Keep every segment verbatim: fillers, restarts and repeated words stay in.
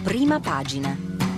Prima pagina.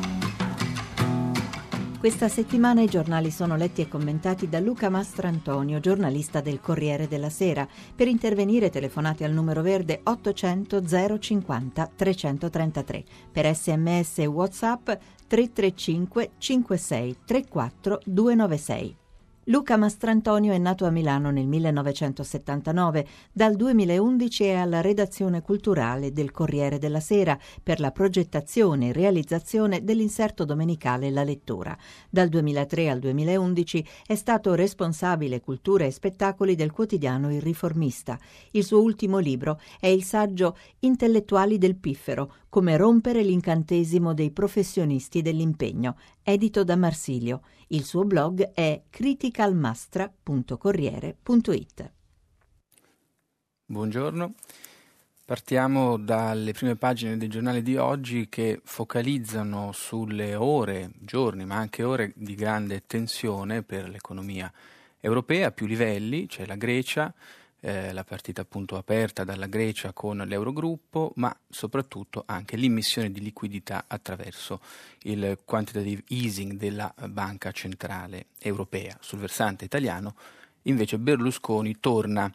Questa settimana i giornali sono letti e commentati da Luca Mastrantonio, giornalista del Corriere della Sera. Per intervenire telefonate al numero verde ottocento zero cinquanta trecentotrentatré. Per sms e WhatsApp tre tre cinque cinque sei tre quattro due nove sei. Luca Mastrantonio è nato a Milano nel millenovecentosettantanove. Dal duemilaundici è alla redazione culturale del Corriere della Sera per la progettazione e realizzazione dell'inserto domenicale La Lettura. Dal duemilatré al duemilaundici è stato responsabile cultura e spettacoli del quotidiano Il Riformista. Il suo ultimo libro è il saggio Intellettuali del Piffero, come rompere l'incantesimo dei professionisti dell'impegno, edito da Marsilio. Il suo blog è criticalmastra punto corriere punto it. Buongiorno, partiamo dalle prime pagine del giornale di oggi che focalizzano sulle ore, giorni, ma anche ore di grande tensione per l'economia europea a più livelli. C'è la Grecia, eh, la partita appunto aperta dalla Grecia con l'Eurogruppo, ma soprattutto anche l'immissione di liquidità attraverso il quantitative easing della Banca Centrale Europea. Sul versante italiano invece Berlusconi torna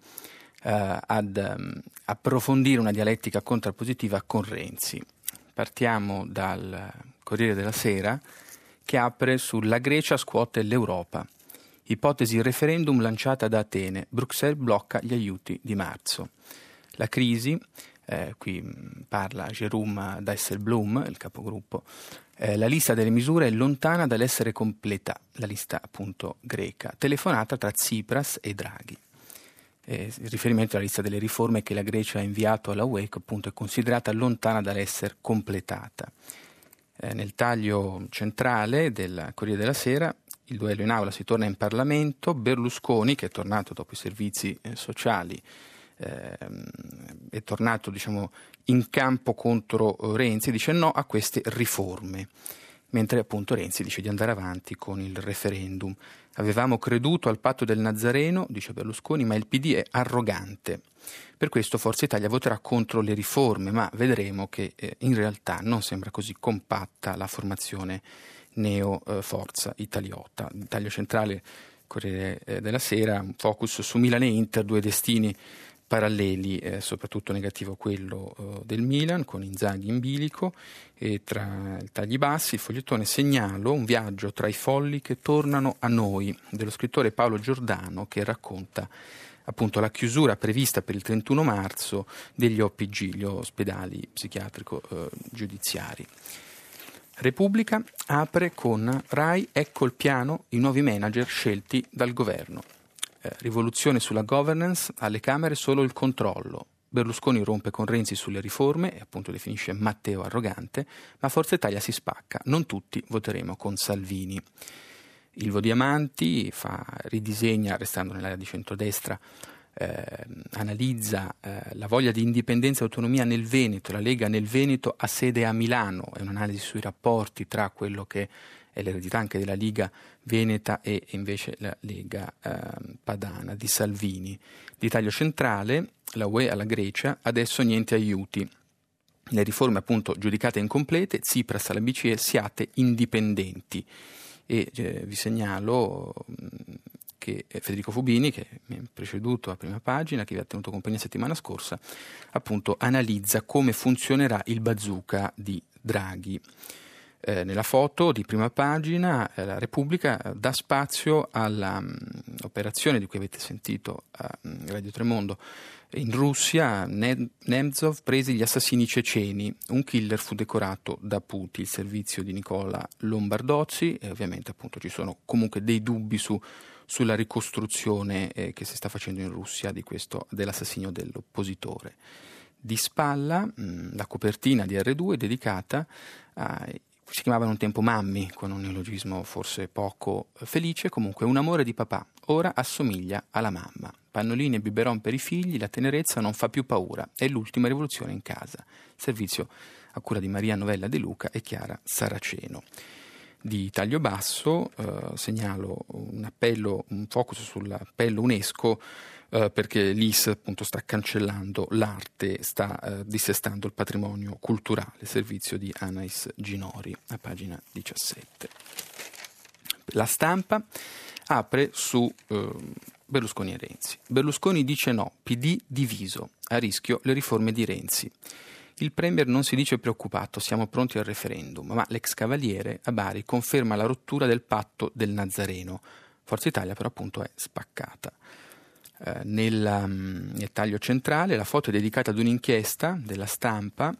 eh, ad um, approfondire una dialettica contrappositiva con Renzi. Partiamo dal Corriere della Sera che apre sulla Grecia scuote l'Europa. Ipotesi referendum lanciata da Atene, Bruxelles blocca gli aiuti di marzo. La crisi, eh, qui parla Jérôme Dijsselbloem, il capogruppo, eh, la lista delle misure è lontana dall'essere completa, la lista appunto greca, telefonata tra Tsipras e Draghi. Eh, il riferimento alla lista delle riforme che la Grecia ha inviato alla U E, che appunto è considerata lontana dall'essere completata. Eh, nel taglio centrale del Corriere della Sera, il duello in aula si torna in Parlamento, Berlusconi, che è tornato dopo i servizi eh, sociali, eh, è tornato diciamo, in campo contro Renzi, dice no a queste riforme, mentre appunto Renzi dice di andare avanti con il referendum. Avevamo creduto al patto del Nazareno, dice Berlusconi, ma il P D è arrogante. Per questo Forza Italia voterà contro le riforme, ma vedremo che eh, in realtà non sembra così compatta la formazione neo eh, Forza Italiota. Il taglio centrale Corriere eh, della Sera, un focus su Milan e Inter, due destini paralleli, eh, soprattutto negativo quello eh, del Milan con Inzaghi in bilico, e tra i tagli bassi il fogliettone segnalo un viaggio tra i folli che tornano a noi dello scrittore Paolo Giordano, che racconta appunto la chiusura prevista per il trentuno marzo degli O P G, gli ospedali psichiatrico eh, giudiziari. Repubblica apre con Rai, ecco il piano, i nuovi manager scelti dal governo. Eh, rivoluzione sulla governance, alle Camere solo il controllo. Berlusconi rompe con Renzi sulle riforme e appunto definisce Matteo arrogante, ma Forza Italia si spacca, non tutti voteremo con Salvini. Ilvo Diamanti fa, ridisegna, restando nell'area di centrodestra, eh, analizza eh, la voglia di indipendenza e autonomia nel Veneto, la Lega nel Veneto ha sede a Milano, è un'analisi sui rapporti tra quello che è l'eredità anche della Liga Veneta e invece la Lega eh, Padana di Salvini. Di taglio centrale, la U E alla Grecia, adesso niente aiuti. Le riforme appunto giudicate incomplete, Tsipras alla B C E, siate indipendenti. E eh, vi segnalo mh, che Federico Fubini, che mi ha preceduto a prima pagina, che vi ha tenuto compagnia settimana scorsa, appunto analizza come funzionerà il bazooka di Draghi. Eh, nella foto di prima pagina eh, la Repubblica eh, dà spazio all'operazione di cui avete sentito a um, Radio Tremondo. In Russia ne- Nemtsov presi gli assassini ceceni, un killer fu decorato da Putin, il servizio di Nicola Lombardozzi, e ovviamente appunto ci sono comunque dei dubbi su, sulla ricostruzione eh, che si sta facendo in Russia di questo, dell'assassinio dell'oppositore. Di spalla mh, la copertina di erre due dedicata a si chiamavano un tempo mammi, con un neologismo forse poco felice, comunque un amore di papà, ora assomiglia alla mamma. Pannolini e biberon per i figli, la tenerezza non fa più paura, è l'ultima rivoluzione in casa. Servizio a cura di Maria Novella De Luca e Chiara Saraceno. Di taglio basso eh, segnalo un appello, un focus sull'appello UNESCO eh, perché l'I S appunto sta cancellando l'arte, sta eh, dissestando il patrimonio culturale, servizio di Anais Ginori, a pagina diciassette. La Stampa apre su eh, Berlusconi e Renzi. Berlusconi dice no, P D diviso, a rischio le riforme di Renzi. Il Premier non si dice preoccupato, siamo pronti al referendum, ma l'ex cavaliere a Bari conferma la rottura del patto del Nazareno. Forza Italia però appunto è spaccata. Eh, nel, um, nel taglio centrale la foto è dedicata ad un'inchiesta della Stampa,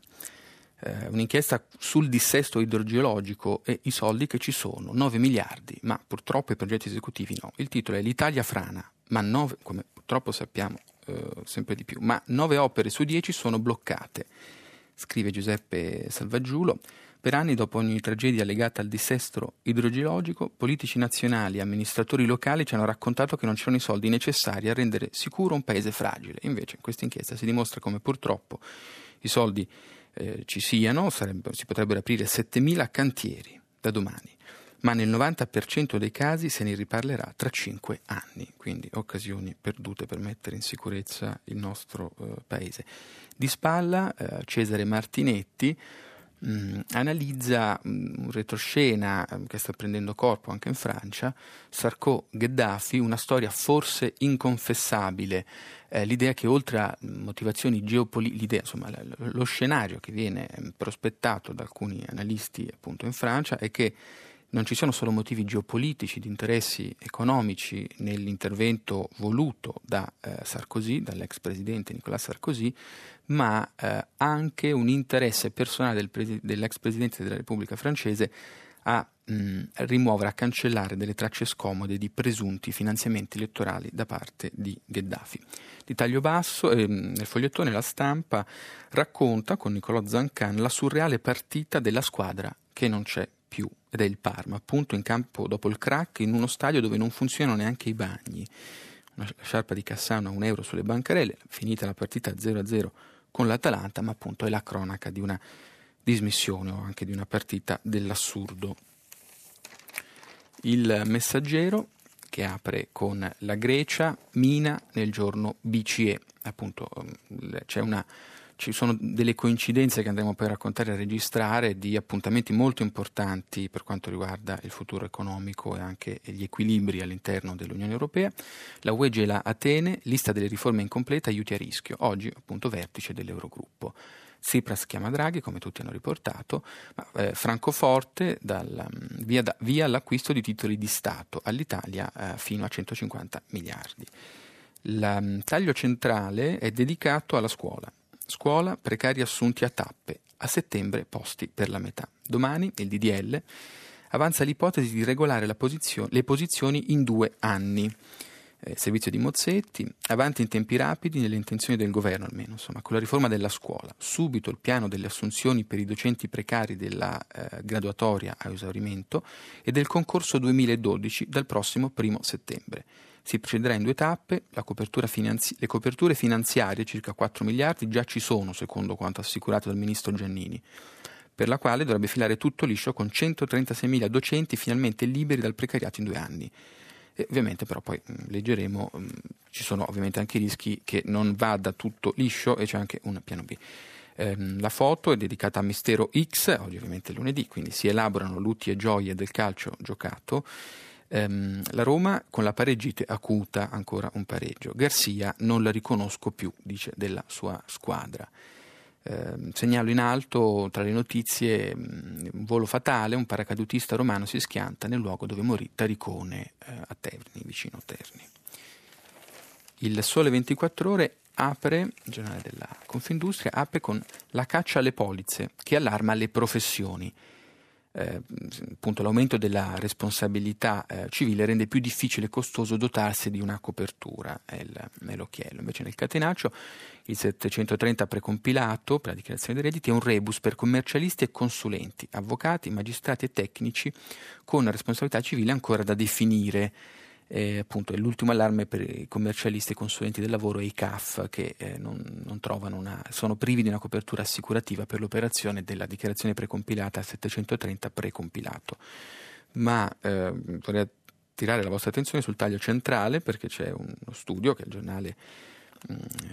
eh, un'inchiesta sul dissesto idrogeologico e i soldi che ci sono, nove miliardi, ma purtroppo i progetti esecutivi no. Il titolo è L'Italia frana, ma nove, come purtroppo sappiamo eh, sempre di più, ma nove opere su dieci sono bloccate. Scrive Giuseppe Salvaggiulo, per anni dopo ogni tragedia legata al dissesto idrogeologico, politici nazionali e amministratori locali ci hanno raccontato che non c'erano i soldi necessari a rendere sicuro un paese fragile. Invece in questa inchiesta si dimostra come purtroppo i soldi eh, ci siano, sarebbe, si potrebbero aprire settemila cantieri da domani, ma nel novanta per cento dei casi se ne riparlerà tra cinque anni, quindi occasioni perdute per mettere in sicurezza il nostro eh, paese. Di spalla eh, Cesare Martinetti mh, analizza mh, un retroscena mh, che sta prendendo corpo anche in Francia, Sarko-Gheddafi, una storia forse inconfessabile, eh, l'idea che oltre a motivazioni geopolitiche, l'idea, insomma, l- lo scenario che viene prospettato da alcuni analisti appunto in Francia è che non ci sono solo motivi geopolitici, di interessi economici nell'intervento voluto da eh, Sarkozy, dall'ex presidente Nicolas Sarkozy, ma eh, anche un interesse personale del presi- dell'ex presidente della Repubblica francese a mh, rimuovere, a cancellare delle tracce scomode di presunti finanziamenti elettorali da parte di Gheddafi. Di taglio basso, eh, nel fogliettone La Stampa racconta con Niccolò Zancan la surreale partita della squadra che non c'è più, ed è il Parma, appunto in campo dopo il crack in uno stadio dove non funzionano neanche i bagni. Una sciarpa di Cassano a un euro sulle bancarelle, finita la partita zero a zero con l'Atalanta, ma appunto è la cronaca di una dismissione o anche di una partita dell'assurdo. Il Messaggero, che apre con la Grecia, mina nel giorno B C E, appunto c'è una Ci sono delle coincidenze che andremo poi a raccontare e a registrare di appuntamenti molto importanti per quanto riguarda il futuro economico e anche gli equilibri all'interno dell'Unione Europea. La U E gela Atene, lista delle riforme incompleta, aiuti a rischio. Oggi appunto vertice dell'Eurogruppo. Tsipras chiama Draghi, come tutti hanno riportato, ma eh, Francoforte dal, via, da, via l'acquisto di titoli di Stato all'Italia eh, fino a centocinquanta miliardi. Il taglio centrale è dedicato alla scuola. Scuola, precari assunti a tappe, a settembre posti per la metà. Domani il D D L avanza l'ipotesi di regolare la posizio- le posizioni in due anni. Eh, servizio di Mozzetti, avanti in tempi rapidi nelle intenzioni del governo almeno, insomma, con la riforma della scuola. Subito il piano delle assunzioni per i docenti precari della eh, graduatoria a esaurimento e del concorso duemiladodici dal prossimo primo settembre. Si procederà in due tappe, la copertura finanzi- le coperture finanziarie, circa quattro miliardi, già ci sono, secondo quanto assicurato dal ministro Giannini, per la quale dovrebbe filare tutto liscio con centotrentaseimila docenti finalmente liberi dal precariato in due anni. E ovviamente però poi mh, leggeremo, mh, ci sono ovviamente anche i rischi che non vada tutto liscio e c'è anche un piano B. Ehm, la foto è dedicata a Mistero X, oggi ovviamente è lunedì, quindi si elaborano lutti e gioie del calcio giocato. La Roma con la pareggite acuta, ancora un pareggio. Garcia non la riconosco più, dice della sua squadra. Eh, segnalo in alto tra le notizie un volo fatale, un paracadutista romano si schianta nel luogo dove morì Taricone eh, a Terni, vicino Terni. Il Sole ventiquattro Ore apre, il giornale della Confindustria, apre con la caccia alle polizze che allarma le professioni. Eh, appunto l'aumento della responsabilità eh, civile rende più difficile e costoso dotarsi di una copertura, è, il, è l'occhiello. Invece nel catenaccio il settecentotrenta precompilato per la dichiarazione dei redditi è un rebus per commercialisti e consulenti, avvocati, magistrati e tecnici con responsabilità civile ancora da definire. Eh, appunto è l'ultimo allarme per i commercialisti e consulenti del lavoro e i C A F che eh, non, non trovano una, sono privi di una copertura assicurativa per l'operazione della dichiarazione precompilata al settecentotrenta precompilato. Ma eh, vorrei attirare la vostra attenzione sul taglio centrale, perché c'è uno studio che il giornale eh,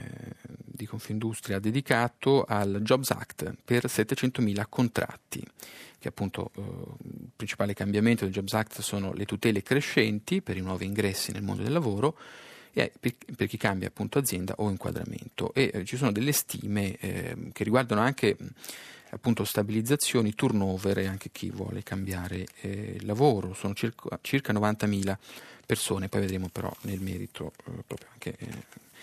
di Confindustria ha dedicato al Jobs Act per settecentomila contratti, che appunto eh, il principale cambiamento del Jobs Act sono le tutele crescenti per i nuovi ingressi nel mondo del lavoro e per, per chi cambia appunto azienda o inquadramento, e eh, ci sono delle stime eh, che riguardano anche appunto stabilizzazioni, turnover e anche chi vuole cambiare eh, lavoro. Sono circa, circa novantamila persone, poi vedremo però nel merito eh, proprio anche eh,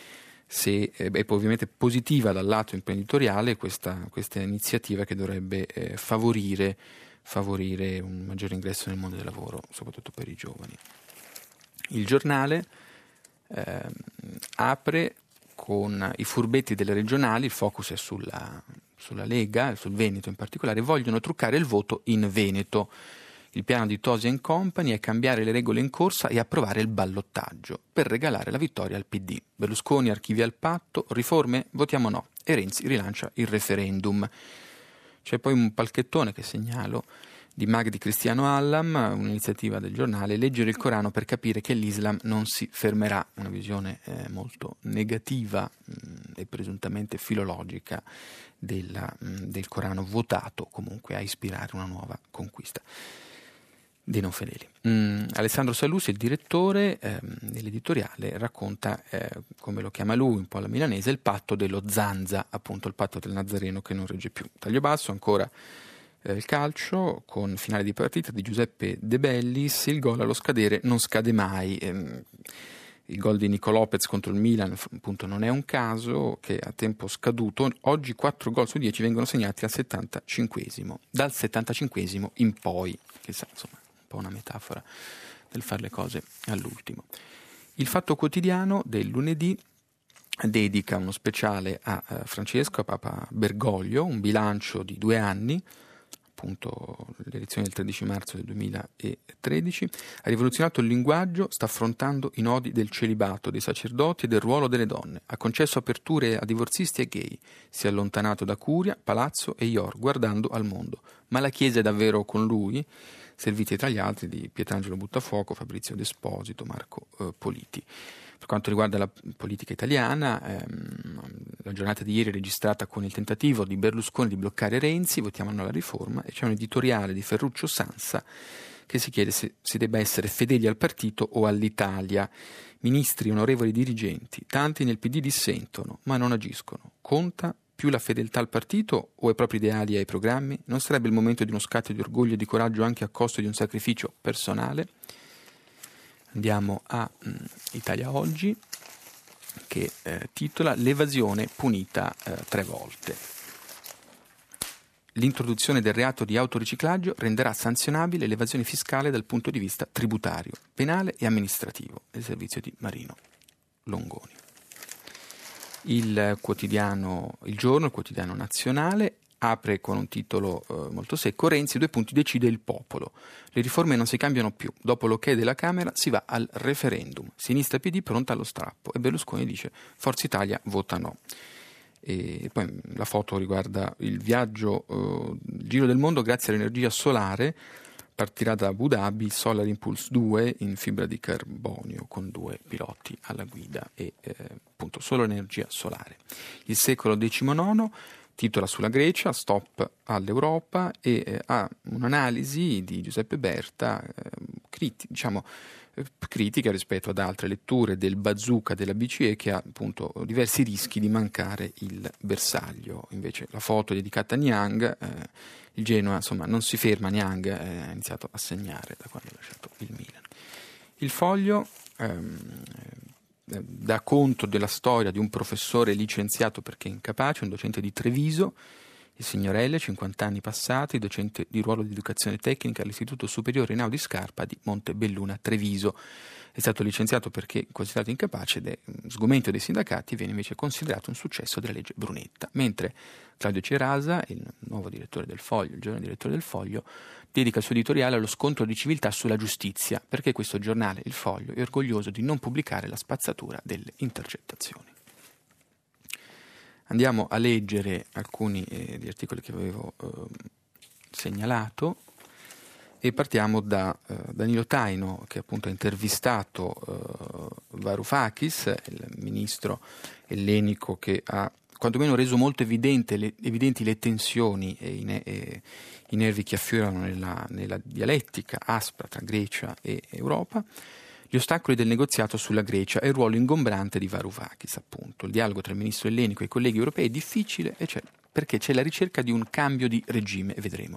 se eh, è ovviamente positiva dal lato imprenditoriale questa, questa iniziativa che dovrebbe eh, favorire, favorire un maggiore ingresso nel mondo del lavoro, soprattutto per i giovani. Il giornale eh, apre con i furbetti delle regionali, il focus è sulla, sulla Lega, sul Veneto in particolare, vogliono truccare il voto in Veneto. Il piano di Tosi and Company è cambiare le regole in corsa e approvare il ballottaggio per regalare la vittoria al P D. Berlusconi archivia il patto, riforme, votiamo no, e Renzi rilancia il referendum. C'è poi un palchettone che segnalo di Magdi Cristiano Allam, un'iniziativa del giornale, leggere il Corano per capire che l'Islam non si fermerà, una visione eh, molto negativa mh, e presuntamente filologica della, mh, del Corano, votato comunque a ispirare una nuova conquista dei non fedeli. Mm, Alessandro Sallusti, il direttore, ehm, nell'editoriale racconta, eh, come lo chiama lui, un po' alla milanese, il patto dello Zanza, appunto il patto del Nazareno che non regge più. Taglio basso, ancora eh, il calcio, con finale di partita di Giuseppe De Bellis, il gol allo scadere non scade mai. Ehm, il gol di Nico Lopez contro il Milan appunto non è un caso, che a tempo scaduto oggi quattro gol su dieci vengono segnati al settantacinquesimo, dal settantacinquesimo in poi, che sa, insomma, una metafora del fare le cose all'ultimo. Il Fatto Quotidiano del lunedì dedica uno speciale a uh, Francesco, a Papa Bergoglio, un bilancio di due anni, appunto l'elezione del tredici marzo del duemilatredici. Ha rivoluzionato il linguaggio, sta affrontando i nodi del celibato, dei sacerdoti e del ruolo delle donne. Ha concesso aperture a divorzisti e gay. Si è allontanato da Curia, Palazzo e Ior, guardando al mondo. Ma la Chiesa è davvero con lui? Serviti tra gli altri di Pietrangelo Buttafuoco, Fabrizio D'Esposito, Marco eh, Politi. Per quanto riguarda la politica italiana, ehm, la giornata di ieri è registrata con il tentativo di Berlusconi di bloccare Renzi, votiamo no alla riforma, e c'è un editoriale di Ferruccio Sansa che si chiede se si debba essere fedeli al partito o all'Italia. Ministri, onorevoli dirigenti, tanti nel P D dissentono, ma non agiscono. Conta più la fedeltà al partito o ai propri ideali e ai programmi? Non sarebbe il momento di uno scatto di orgoglio e di coraggio anche a costo di un sacrificio personale? Andiamo a mh, Italia Oggi, che eh, titola L'evasione punita eh, tre volte. L'introduzione del reato di autoriciclaggio renderà sanzionabile l'evasione fiscale dal punto di vista tributario, penale e amministrativo, del servizio di Marino Longoni. Il quotidiano Il Giorno, il quotidiano nazionale, apre con un titolo eh, molto secco: Renzi, due punti, decide il popolo. Le riforme non si cambiano più. Dopo l'ok della Camera si va al referendum. Sinistra P D pronta allo strappo. E Berlusconi dice Forza Italia vota no. E poi la foto riguarda il viaggio, eh, il giro del mondo grazie all'energia solare. Partirà da Abu Dhabi Solar Impulse due in fibra di carbonio con due piloti alla guida e eh, appunto solo energia solare. Il secolo diciannove titola sulla Grecia, stop all'Europa, e eh, ha un'analisi di Giuseppe Berta eh, criti, diciamo, eh, critica rispetto ad altre letture del bazooka della B C E, che ha appunto diversi rischi di mancare il bersaglio. Invece la foto è dedicata a Niang. eh, Il Genoa, insomma, non si ferma, Niang eh, ha iniziato a segnare da quando ha lasciato il Milan. Il Foglio ehm, eh, dà conto della storia di un professore licenziato perché incapace, un docente di Treviso, il signor L, cinquanta anni passati, docente di ruolo di educazione tecnica all'Istituto Superiore Einaudi Scarpa di Montebelluna, Treviso. È stato licenziato perché considerato incapace ed è sgomento dei sindacati, viene invece considerato un successo della legge Brunetta, mentre Claudio Cerasa, il nuovo direttore del Foglio, il giovane direttore del Foglio, dedica il suo editoriale allo scontro di civiltà sulla giustizia, perché questo giornale, il Foglio, è orgoglioso di non pubblicare la spazzatura delle intercettazioni. Andiamo a leggere alcuni eh, degli articoli che avevo eh, segnalato. E partiamo da uh, Danilo Taino, che appunto ha intervistato uh, Varoufakis, il ministro ellenico che ha quantomeno reso molto evidente le, evidenti le tensioni e i, ne, e i nervi che affiorano nella, nella dialettica aspra tra Grecia e Europa, gli ostacoli del negoziato sulla Grecia e il ruolo ingombrante di Varoufakis, appunto. Il dialogo tra il ministro ellenico e i colleghi europei è difficile e c'è, perché c'è la ricerca di un cambio di regime, e vedremo.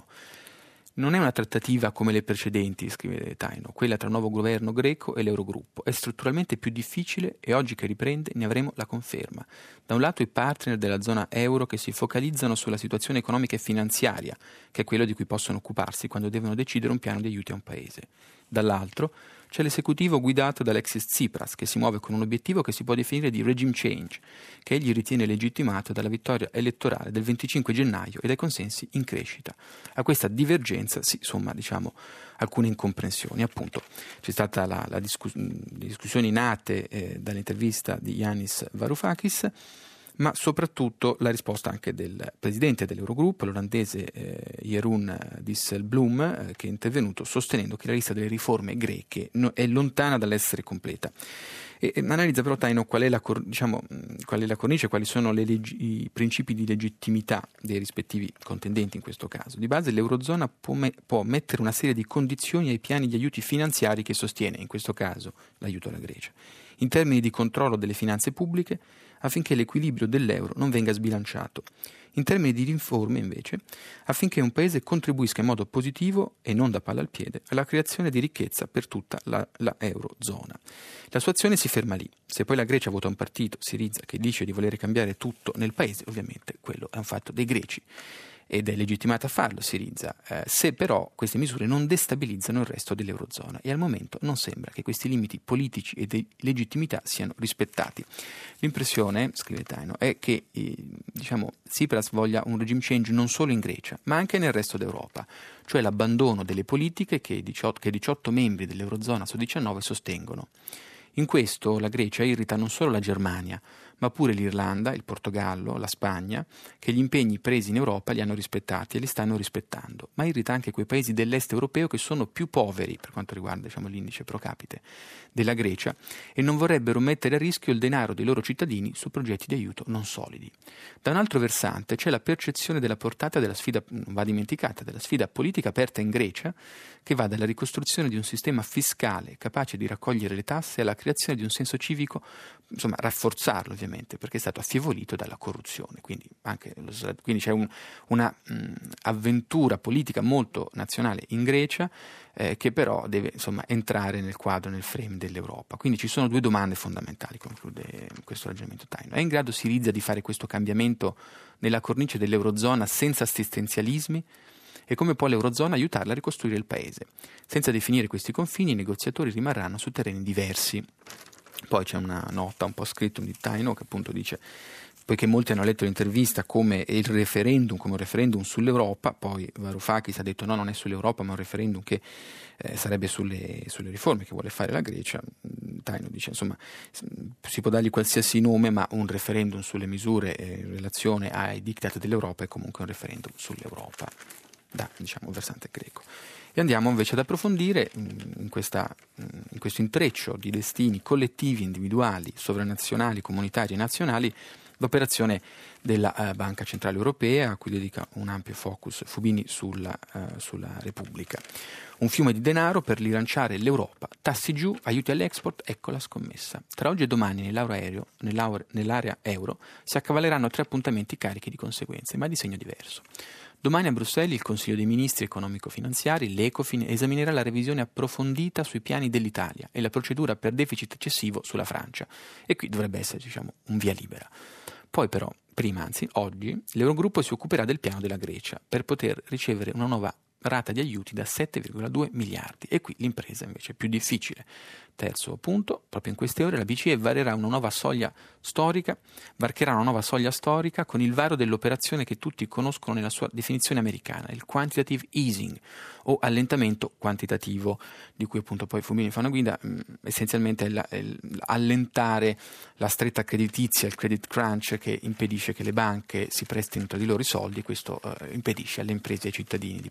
Non è una trattativa come le precedenti, scrive Taino, quella tra il nuovo governo greco e l'Eurogruppo. È strutturalmente più difficile e oggi che riprende ne avremo la conferma. Da un lato i partner della zona euro che si focalizzano sulla situazione economica e finanziaria, che è quello di cui possono occuparsi quando devono decidere un piano di aiuti a un paese. Dall'altro c'è l'esecutivo guidato da Alexis Tsipras, che si muove con un obiettivo che si può definire di regime change, che egli ritiene legittimato dalla vittoria elettorale del venticinque gennaio e dai consensi in crescita. A questa divergenza si somma, diciamo, alcune incomprensioni. Appunto, c'è stata la, la discuss- discussioni nate eh, dall'intervista di Yanis Varoufakis, ma soprattutto la risposta anche del presidente dell'Eurogruppo, l'olandese eh, Jeroen Dijsselbloem, eh, che è intervenuto sostenendo che la lista delle riforme greche no, è lontana dall'essere completa. E, e analizza però Taino qual è la, diciamo, qual è la cornice, quali sono le leggi, i principi di legittimità dei rispettivi contendenti in questo caso. Di base l'Eurozona può, me, può mettere una serie di condizioni ai piani di aiuti finanziari che sostiene, in questo caso l'aiuto alla Grecia, in termini di controllo delle finanze pubbliche, affinché l'equilibrio dell'euro non venga sbilanciato. In termini di riforme, invece, affinché un paese contribuisca in modo positivo e non da palla al piede alla creazione di ricchezza per tutta la, la eurozona. La sua azione si ferma lì. Se poi la Grecia vota un partito, Syriza, che dice di volere cambiare tutto nel paese, ovviamente quello è un fatto dei greci ed è legittimata a farlo Syriza, eh, se però queste misure non destabilizzano il resto dell'Eurozona, e al momento non sembra che questi limiti politici e di legittimità siano rispettati. L'impressione, scrive Taino, è che eh, diciamo, Tsipras voglia un regime change non solo in Grecia, ma anche nel resto d'Europa, cioè l'abbandono delle politiche che diciotto, che diciotto membri dell'Eurozona su diciannove sostengono. In questo la Grecia irrita non solo la Germania, ma pure l'Irlanda, il Portogallo, la Spagna, che gli impegni presi in Europa li hanno rispettati e li stanno rispettando, ma irrita anche quei paesi dell'est europeo che sono più poveri per quanto riguarda, diciamo, l'indice pro capite della Grecia e non vorrebbero mettere a rischio il denaro dei loro cittadini su progetti di aiuto non solidi. Da un altro versante c'è la percezione della portata della sfida, non va dimenticata, della sfida politica aperta in Grecia, che va dalla ricostruzione di un sistema fiscale capace di raccogliere le tasse alla creazione di un senso civico, insomma rafforzarlo ovviamente, perché è stato affievolito dalla corruzione. Quindi, anche lo, quindi c'è un, una mh, avventura politica molto nazionale in Grecia, eh, che però deve, insomma, entrare nel quadro, nel frame dell'Europa. Quindi ci sono due domande fondamentali, conclude questo ragionamento Taino. È in grado Syriza di fare questo cambiamento nella cornice dell'Eurozona senza assistenzialismi? E come può l'Eurozona aiutarla a ricostruire il paese? Senza definire questi confini, i negoziatori rimarranno su terreni diversi. Poi c'è una nota un po' scritta di Taino che appunto dice, poiché molti hanno letto l'intervista come il referendum, come un referendum sull'Europa, poi Varoufakis ha detto no, non è sull'Europa ma un referendum che eh, sarebbe sulle, sulle riforme che vuole fare la Grecia. Taino dice insomma si può dargli qualsiasi nome, ma un referendum sulle misure eh, in relazione ai diktat dell'Europa è comunque un referendum sull'Europa da, diciamo, versante greco. E andiamo invece ad approfondire in, questa, in questo intreccio di destini collettivi, individuali, sovranazionali, comunitari e nazionali l'operazione della uh, Banca Centrale Europea, a cui dedica un ampio focus Fubini sulla, uh, sulla Repubblica. Un fiume di denaro per rilanciare l'Europa, tassi giù, aiuti all'export, ecco la scommessa. Tra oggi e domani nell'area, nell'area euro si accavalleranno tre appuntamenti carichi di conseguenze, ma di segno diverso. Domani a Bruxelles il Consiglio dei Ministri economico-finanziari, l'Ecofin, esaminerà la revisione approfondita sui piani dell'Italia e la procedura per deficit eccessivo sulla Francia. E qui dovrebbe essere, diciamo, un via libera. Poi però, prima anzi, oggi, l'Eurogruppo si occuperà del piano della Grecia per poter ricevere una nuova rata di aiuti da sette virgola due miliardi. E qui l'impresa invece è più difficile. Terzo punto, proprio in queste ore la B C E varerà una nuova soglia storica, varcherà una nuova soglia storica con il varo dell'operazione che tutti conoscono nella sua definizione americana, il quantitative easing o allentamento quantitativo, di cui appunto poi Fubini fa una guida, mh, essenzialmente è, la, è allentare la stretta creditizia, il credit crunch che impedisce che le banche si prestino tra di loro i soldi, e questo eh, impedisce alle imprese e ai cittadini di poter avere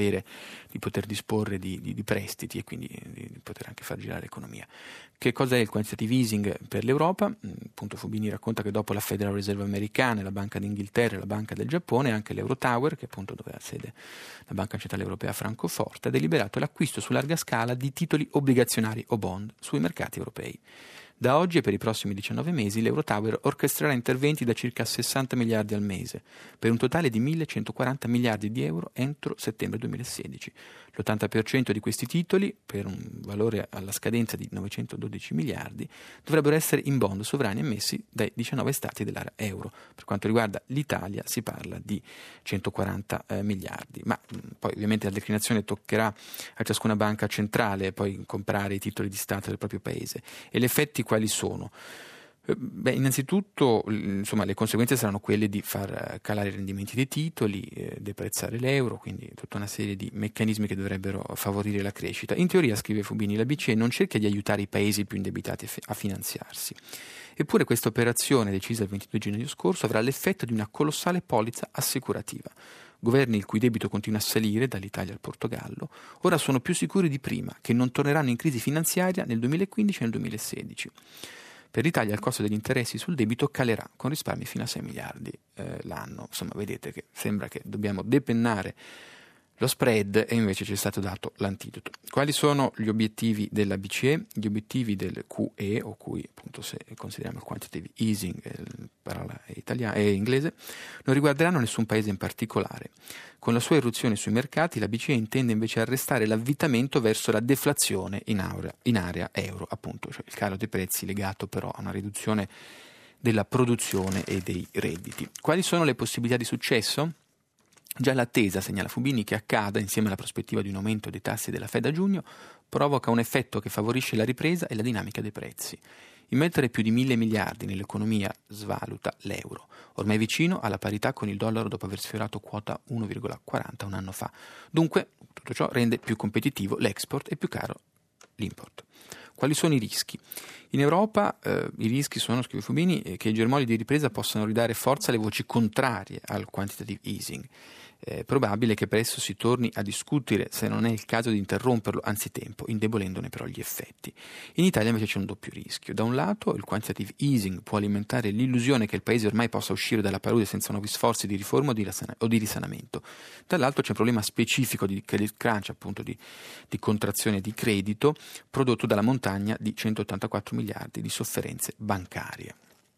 avere, di poter disporre di, di, di prestiti e quindi di, di poter anche far girare l'economia. Che cosa è il quantitative easing per l'Europa? Appunto Fubini racconta che dopo la Federal Reserve americana, la Banca d'Inghilterra e la Banca del Giappone, anche l'Eurotower, che appunto dove ha sede la Banca Centrale Europea a Francoforte, ha deliberato l'acquisto su larga scala di titoli obbligazionari o bond sui mercati europei. Da oggi e per i prossimi diciannove mesi l'Eurotower orchestrerà interventi da circa sessanta miliardi al mese, per un totale di millecentoquaranta miliardi di euro entro settembre duemilasedici. L'ottanta per cento di questi titoli, per un valore alla scadenza di novecentododici miliardi, dovrebbero essere in bond sovrani emessi dai diciannove stati dell'area euro. Per quanto riguarda l'Italia si parla di centoquaranta eh, miliardi, ma mh, poi ovviamente la declinazione toccherà a ciascuna banca centrale poi comprare i titoli di Stato del proprio paese. E gli effetti quali sono? Beh, innanzitutto insomma, le conseguenze saranno quelle di far calare i rendimenti dei titoli, eh, deprezzare l'euro, quindi tutta una serie di meccanismi che dovrebbero favorire la crescita. In teoria, scrive Fubini, la B C E non cerca di aiutare i paesi più indebitati a finanziarsi. Eppure questa operazione, decisa il ventidue gennaio scorso, avrà l'effetto di una colossale polizza assicurativa. Governi il cui debito continua a salire, dall'Italia al Portogallo, ora sono più sicuri di prima che non torneranno in crisi finanziaria nel duemilaquindici e nel duemilasedici. Per l'Italia il costo degli interessi sul debito calerà con risparmi fino a sei miliardi eh, l'anno. Insomma, vedete che sembra che dobbiamo depennare lo spread e invece ci è stato dato l'antidoto. Quali sono gli obiettivi della B C E? Gli obiettivi del Q E, o cui appunto se consideriamo il quantitative easing, eh, parola italiana e inglese, non riguarderanno nessun paese in particolare. Con la sua irruzione sui mercati, la B C E intende invece arrestare l'avvitamento verso la deflazione in area, in area euro, appunto, cioè il calo dei prezzi legato però a una riduzione della produzione e dei redditi. Quali sono le possibilità di successo? Già l'attesa, segnala Fubini, che accada, insieme alla prospettiva di un aumento dei tassi della Fed a giugno, provoca un effetto che favorisce la ripresa e la dinamica dei prezzi. Immettere più di mille miliardi nell'economia svaluta l'euro, ormai vicino alla parità con il dollaro dopo aver sfiorato quota uno virgola quaranta un anno fa. Dunque, tutto ciò rende più competitivo l'export e più caro l'import. Quali sono i rischi? In Europa eh, i rischi sono, scrive Fubini, eh, che i germogli di ripresa possano ridare forza alle voci contrarie al quantitative easing. È probabile che presto si torni a discutere se non è il caso di interromperlo anzitempo, indebolendone però gli effetti. In Italia invece c'è un doppio rischio. Da un lato il quantitative easing può alimentare l'illusione che il paese ormai possa uscire dalla palude senza nuovi sforzi di riforma o di, rasana- o di risanamento. Dall'altro c'è un problema specifico di credit crunch, appunto di, di contrazione di credito, prodotto dalla montagna di centottantaquattro miliardi di sofferenze bancarie.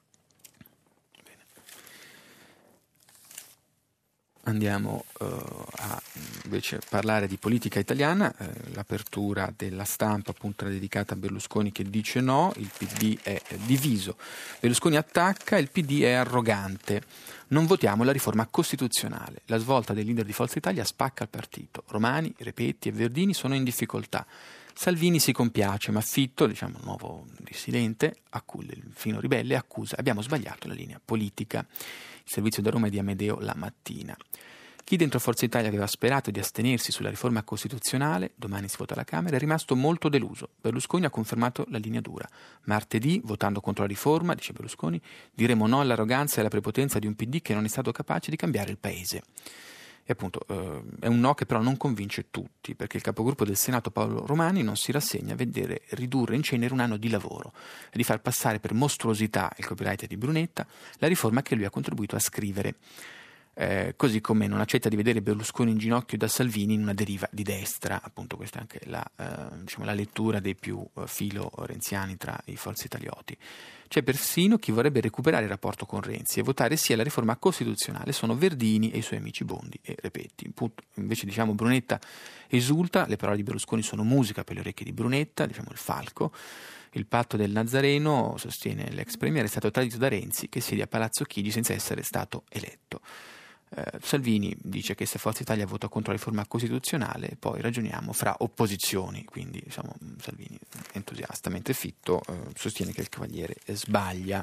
Andiamo uh, a invece parlare di politica italiana, eh, l'apertura della stampa appunto era dedicata a Berlusconi che dice no, il P D è diviso, Berlusconi attacca, il P D è arrogante, non votiamo la riforma costituzionale, la svolta del leader di Forza Italia spacca il partito, Romani, Repetti e Verdini sono in difficoltà. Salvini si compiace, ma Fitto, diciamo il nuovo dissidente, accusa, il fino ribelle, accusa abbiamo sbagliato la linea politica. Il servizio da Roma è di Amedeo La Mattina. Chi dentro Forza Italia aveva sperato di astenersi sulla riforma costituzionale, domani si vota alla Camera, è rimasto molto deluso. Berlusconi ha confermato la linea dura. Martedì, votando contro la riforma, dice Berlusconi, diremo no all'arroganza e alla prepotenza di un P D che non è stato capace di cambiare il paese. E appunto eh, è un no che però non convince tutti, perché il capogruppo del Senato Paolo Romani non si rassegna a vedere ridurre in cenere un anno di lavoro e di far passare per mostruosità il copyright di Brunetta la riforma che lui ha contribuito a scrivere. Eh, così come non accetta di vedere Berlusconi in ginocchio da Salvini in una deriva di destra, appunto questa è anche la, eh, diciamo, la lettura dei più eh, filo renziani tra i forza italioti. C'è persino chi vorrebbe recuperare il rapporto con Renzi e votare sì alla riforma costituzionale, sono Verdini e i suoi amici Bondi e Repetti. Invece diciamo Brunetta esulta, le parole di Berlusconi sono musica per le orecchie di Brunetta, diciamo il falco. Il patto del Nazareno, sostiene l'ex premier, è stato tradito da Renzi che siede a Palazzo Chigi senza essere stato eletto. Eh, Salvini dice che se Forza Italia vota contro la riforma costituzionale poi ragioniamo fra opposizioni, quindi diciamo Salvini è entusiasta, mentre Fitto eh, sostiene che il Cavaliere sbaglia.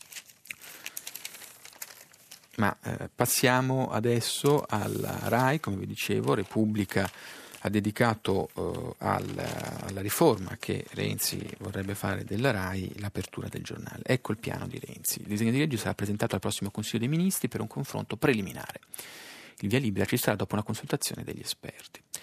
Ma eh, passiamo adesso alla RAI, come vi dicevo, Repubblica ha dedicato eh, al, alla riforma che Renzi vorrebbe fare della RAI l'apertura del giornale. Ecco il piano di Renzi. Il disegno di legge sarà presentato al prossimo Consiglio dei Ministri per un confronto preliminare. Il via libera ci sarà dopo una consultazione degli esperti.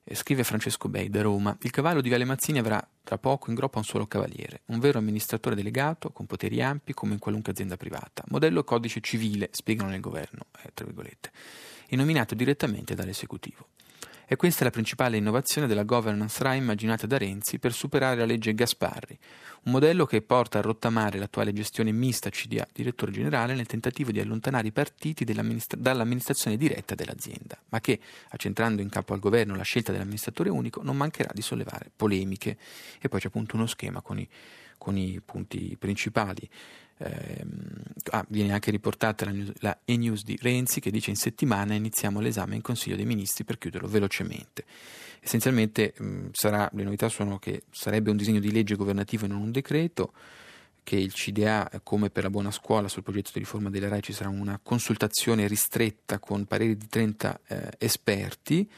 Scrive Francesco Bei da Roma: il cavallo di Viale Mazzini avrà tra poco in groppa un solo cavaliere, un vero amministratore delegato con poteri ampi come in qualunque azienda privata, modello codice civile, spiegano nel governo, eh, tra virgolette, e nominato direttamente dall'esecutivo. E questa è la principale innovazione della governance R A I immaginata da Renzi per superare la legge Gasparri, un modello che porta a rottamare l'attuale gestione mista C D A direttore generale nel tentativo di allontanare i partiti dall'amministrazione diretta dell'azienda, ma che, accentrando in capo al governo la scelta dell'amministratore unico, non mancherà di sollevare polemiche. E poi c'è appunto uno schema con i, con i punti principali. Eh, ah, viene anche riportata la, news, la e-news di Renzi che dice: in settimana iniziamo l'esame in Consiglio dei Ministri per chiuderlo velocemente. Essenzialmente mh, sarà, le novità sono che sarebbe un disegno di legge governativo e non un decreto, che il C D A, come per la buona scuola, sul progetto di riforma della R A I ci sarà una consultazione ristretta con pareri di trenta eh, esperti.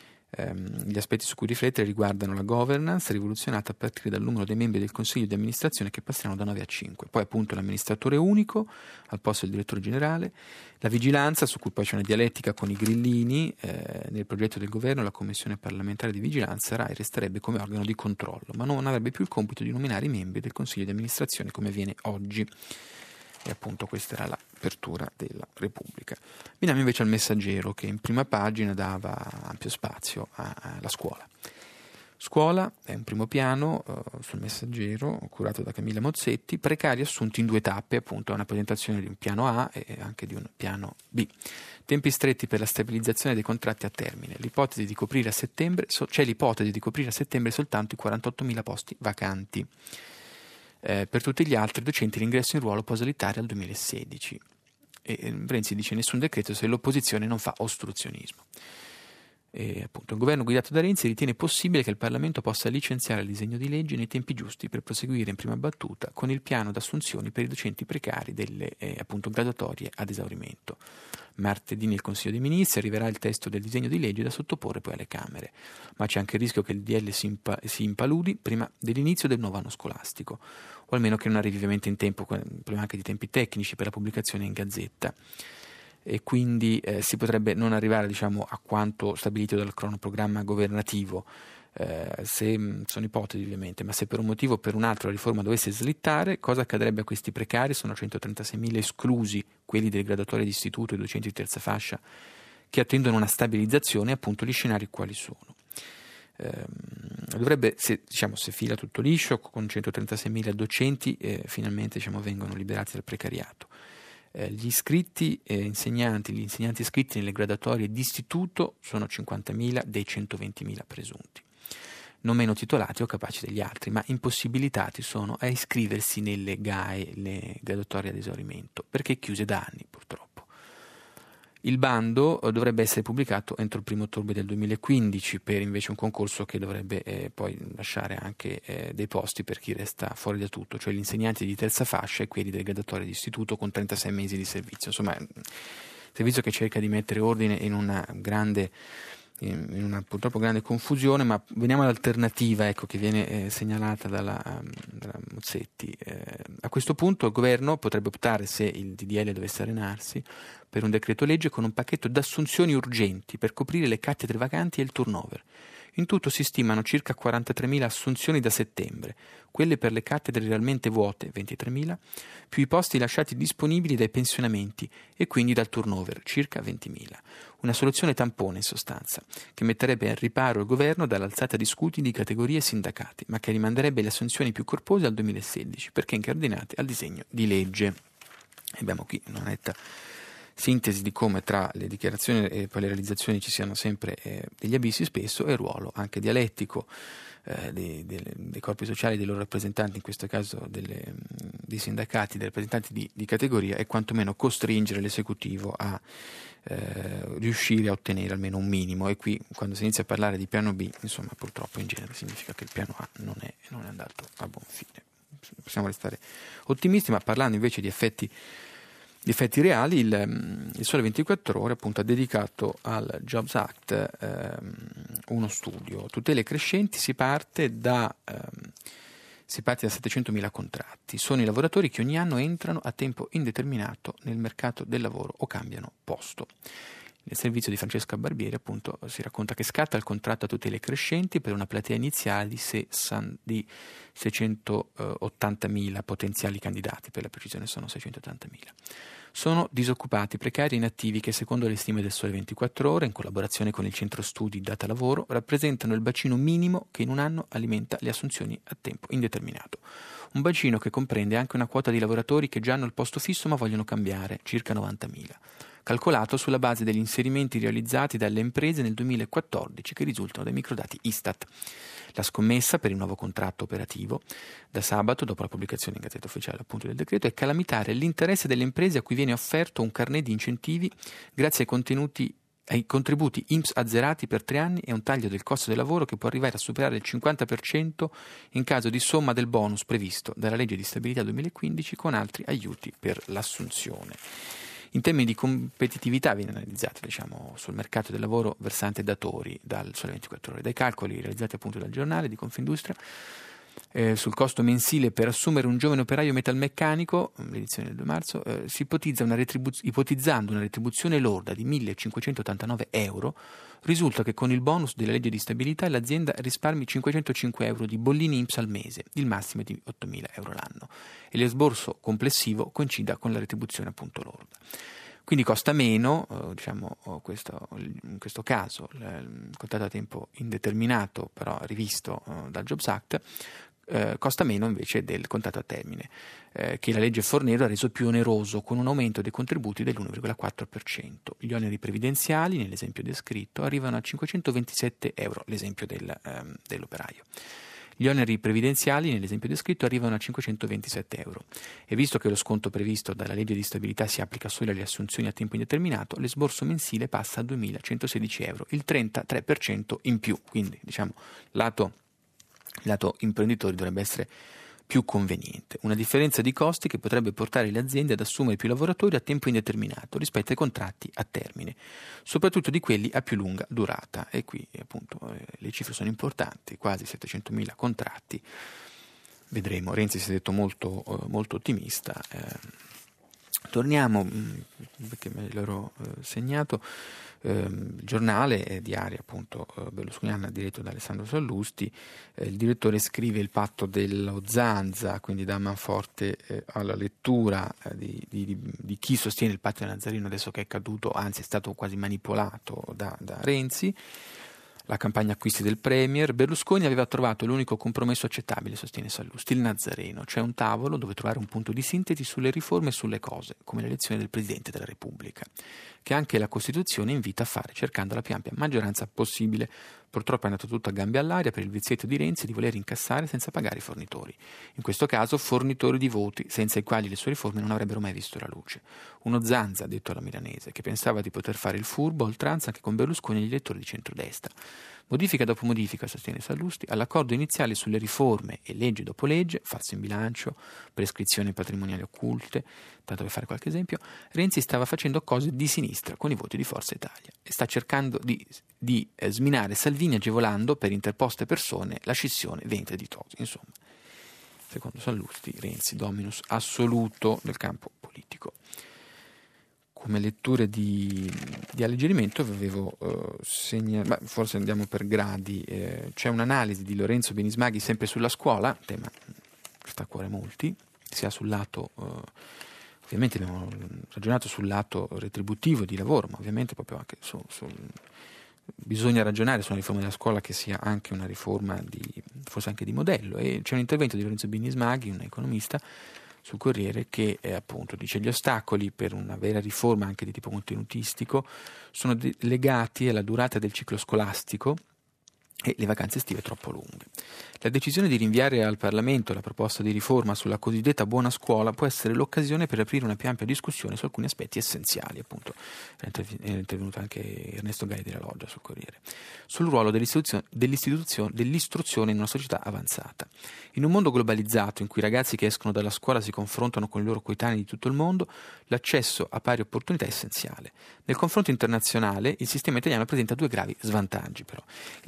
Gli aspetti su cui riflettere riguardano la governance rivoluzionata a partire dal numero dei membri del consiglio di amministrazione che passeranno da nove a cinque, poi appunto l'amministratore unico al posto del direttore generale, la vigilanza su cui poi c'è una dialettica con i grillini. Eh, nel progetto del governo la commissione parlamentare di vigilanza R A I resterebbe come organo di controllo, ma non avrebbe più il compito di nominare i membri del consiglio di amministrazione come avviene oggi. E appunto questa era l'apertura della Repubblica. Veniamo invece al Messaggero, che in prima pagina dava ampio spazio alla scuola. Scuola è un primo piano uh, sul Messaggero, curato da Camilla Mozzetti, precari assunti in due tappe, appunto una presentazione di un piano A e anche di un piano B. Tempi stretti per la stabilizzazione dei contratti a termine. L'ipotesi di coprire a settembre, so, c'è l'ipotesi di coprire a settembre soltanto i quarantottomila posti vacanti. Eh, per tutti gli altri docenti l'ingresso in ruolo può slittare al duemilasedici. E, e Renzi dice: nessun decreto se l'opposizione non fa ostruzionismo. E, appunto, il governo guidato da Renzi ritiene possibile che il Parlamento possa licenziare il disegno di legge nei tempi giusti per proseguire in prima battuta con il piano d'assunzioni per i docenti precari delle eh, appunto, graduatorie ad esaurimento. Martedì nel Consiglio dei Ministri arriverà il testo del disegno di legge da sottoporre poi alle Camere, ma c'è anche il rischio che il D L si, impa- si impaludi prima dell'inizio del nuovo anno scolastico, o almeno che non arrivi ovviamente in tempo, problema anche di tempi tecnici per la pubblicazione in Gazzetta. E quindi eh, si potrebbe non arrivare, diciamo, a quanto stabilito dal cronoprogramma governativo, eh, se sono ipotesi ovviamente, ma se per un motivo o per un altro la riforma dovesse slittare, cosa accadrebbe a questi precari? Sono centotrentaseimila esclusi, quelli delle graduatorie di istituto e i docenti di terza fascia, che attendono una stabilizzazione. Appunto gli scenari quali sono? Eh, dovrebbe, se, diciamo, se fila tutto liscio, con centotrentaseimila docenti eh, finalmente, diciamo, vengono liberati dal precariato. Eh, gli iscritti eh, insegnanti, gli insegnanti iscritti nelle graduatorie di istituto sono cinquantamila dei centoventimila presunti, non meno titolati o capaci degli altri, ma impossibilitati sono a iscriversi nelle G A E, le graduatorie ad esaurimento, perché chiuse da anni purtroppo. Il bando eh, dovrebbe essere pubblicato entro il primo ottobre del duemilaquindici per invece un concorso che dovrebbe eh, poi lasciare anche eh, dei posti per chi resta fuori da tutto, cioè gli insegnanti di terza fascia e quelli delle graduatorie di istituto con trentasei mesi di servizio. Insomma, un servizio che cerca di mettere ordine in una grande in una purtroppo grande confusione, ma veniamo all'alternativa, ecco, che viene eh, segnalata dalla, um, dalla Mozzetti. Eh, a questo punto il governo potrebbe optare, se il D D L dovesse arenarsi, per un decreto legge con un pacchetto d'assunzioni urgenti per coprire le cattedre vacanti e il turnover. In tutto si stimano circa quarantatremila assunzioni da settembre, quelle per le cattedre realmente vuote, ventitremila, più i posti lasciati disponibili dai pensionamenti e quindi dal turnover, circa ventimila. Una soluzione tampone, in sostanza, che metterebbe al riparo il governo dall'alzata di scudi di categorie e sindacati, ma che rimanderebbe le assunzioni più corpose al duemilasedici, perché incardinate al disegno di legge. Abbiamo qui una netta sintesi di come tra le dichiarazioni e poi le realizzazioni ci siano sempre eh, degli abissi spesso, e il ruolo anche dialettico eh, dei, dei, dei corpi sociali, dei loro rappresentanti, in questo caso delle, dei sindacati, dei rappresentanti di, di categoria, e quantomeno costringere l'esecutivo a eh, riuscire a ottenere almeno un minimo. E qui, quando si inizia a parlare di piano B, insomma, purtroppo in genere significa che il piano A non è, non è andato a buon fine. Possiamo restare ottimisti, ma parlando invece di effetti Gli effetti reali, il, il Sole ventiquattro Ore appunto ha dedicato al Jobs Act ehm, uno studio. Tutele crescenti, si parte da ehm, si parte da settecentomila contratti. Sono i lavoratori che ogni anno entrano a tempo indeterminato nel mercato del lavoro o cambiano posto. Nel servizio di Francesca Barbieri, appunto, si racconta che scatta il contratto a tutele crescenti per una platea iniziale di, di seicentottantamila potenziali candidati, per la precisione sono seicentottantamila. Sono disoccupati, precari e inattivi che, secondo le stime del Sole ventiquattro Ore, in collaborazione con il centro studi Data Lavoro, rappresentano il bacino minimo che in un anno alimenta le assunzioni a tempo indeterminato. Un bacino che comprende anche una quota di lavoratori che già hanno il posto fisso ma vogliono cambiare, circa novantamila. Calcolato sulla base degli inserimenti realizzati dalle imprese nel duemilaquattordici che risultano dai microdati Istat. La scommessa per il nuovo contratto operativo da sabato, dopo la pubblicazione in Gazzetta Ufficiale appunto del decreto, è calamitare l'interesse delle imprese a cui viene offerto un carnet di incentivi grazie ai contenuti ai contributi I N P S azzerati per tre anni e un taglio del costo del lavoro che può arrivare a superare il cinquanta per cento in caso di somma del bonus previsto dalla legge di stabilità duemilaquindici con altri aiuti per l'assunzione. In termini di competitività viene analizzata, diciamo, sul mercato del lavoro versante datori dal Sole ventiquattro Ore, dai calcoli realizzati appunto dal giornale di Confindustria. Eh, sul costo mensile per assumere un giovane operaio metalmeccanico, l'edizione del due marzo, eh, si ipotizza una retribuz- ipotizzando una retribuzione lorda di millecinquecentottantanove euro, risulta che con il bonus della legge di stabilità l'azienda risparmi cinquecentocinque euro di bollini I N P S al mese, il massimo è di ottomila euro l'anno, e l'esborso complessivo coincida con la retribuzione appunto lorda. Quindi costa meno, eh, diciamo, questo, in questo caso il contratto a tempo indeterminato, però rivisto eh, dal Jobs Act, eh, costa meno invece del contratto a termine, eh, che la legge Fornero ha reso più oneroso con un aumento dei contributi dell'uno virgola quattro per cento. Gli oneri previdenziali, nell'esempio descritto, arrivano a cinquecentoventisette euro, l'esempio del, ehm, dell'operaio. Gli oneri previdenziali, nell'esempio descritto, arrivano a cinquecentoventisette euro e visto che lo sconto previsto dalla legge di stabilità si applica solo alle assunzioni a tempo indeterminato, l'esborso mensile passa a duemilacentosedici euro, il trentatré per cento in più. Quindi, diciamo, lato, lato imprenditori dovrebbe essere più conveniente. Una differenza di costi che potrebbe portare le aziende ad assumere più lavoratori a tempo indeterminato rispetto ai contratti a termine, soprattutto di quelli a più lunga durata. E qui appunto eh, le cifre sono importanti, quasi settecentomila contratti. Vedremo, Renzi si è detto molto, eh, molto ottimista. Eh, torniamo, mh, perché me l'ero eh, segnato, il giornale è di area appunto berlusconiana diretto da Alessandro Sallusti. Eh, il direttore scrive il patto dello Zanza, quindi dà manforte eh, alla lettura eh, di, di, di chi sostiene il patto del Nazareno adesso che è caduto, anzi è stato quasi manipolato da, da Renzi. La campagna acquisti del Premier. Berlusconi aveva trovato l'unico compromesso accettabile, sostiene Sallusti, il Nazareno, cioè un tavolo dove trovare un punto di sintesi sulle riforme e sulle cose, come l'elezione del Presidente della Repubblica, che anche la Costituzione invita a fare, cercando la più ampia maggioranza possibile. Purtroppo è andato tutto a gambe all'aria per il vizietto di Renzi di voler incassare senza pagare i fornitori. In questo caso fornitori di voti, senza i quali le sue riforme non avrebbero mai visto la luce. Uno Zanza, detto alla milanese, che pensava di poter fare il furbo a oltranza anche con Berlusconi e gli elettori di centrodestra. Modifica dopo modifica, sostiene Sallusti, all'accordo iniziale sulle riforme e legge dopo legge, falso in bilancio, prescrizioni patrimoniali occulte, tanto per fare qualche esempio, Renzi stava facendo cose di sinistra con i voti di Forza Italia e sta cercando di, di eh, sminare Salvini agevolando per interposte persone la scissione ventre di Tosi. Insomma, secondo Sallusti, Renzi dominus assoluto del campo politico. Come letture di, di alleggerimento vi avevo eh, segnato, forse andiamo per gradi, eh, c'è un'analisi di Lorenzo Benismaghi sempre sulla scuola, tema che sta a cuore a molti, sia sul lato, eh, ovviamente abbiamo ragionato sul lato retributivo di lavoro, ma ovviamente proprio anche su, su bisogna ragionare su una riforma della scuola che sia anche una riforma di, forse anche di modello, e c'è un intervento di Lorenzo Benismaghi, un economista, sul Corriere, che eh, appunto dice gli ostacoli per una vera riforma anche di tipo contenutistico sono de- legati alla durata del ciclo scolastico e le vacanze estive troppo lunghe. La decisione di rinviare al Parlamento la proposta di riforma sulla cosiddetta buona scuola può essere l'occasione per aprire una più ampia discussione su alcuni aspetti essenziali, appunto è intervenuto anche Ernesto Gai della Loggia sul Corriere, sul ruolo dell'istituzione, dell'istituzione, dell'istruzione in una società avanzata. In un mondo globalizzato in cui i ragazzi che escono dalla scuola si confrontano con i loro coetanei di tutto il mondo, l'accesso a pari opportunità è essenziale. Nel confronto internazionale il sistema italiano presenta due gravi svantaggi però. Il primo è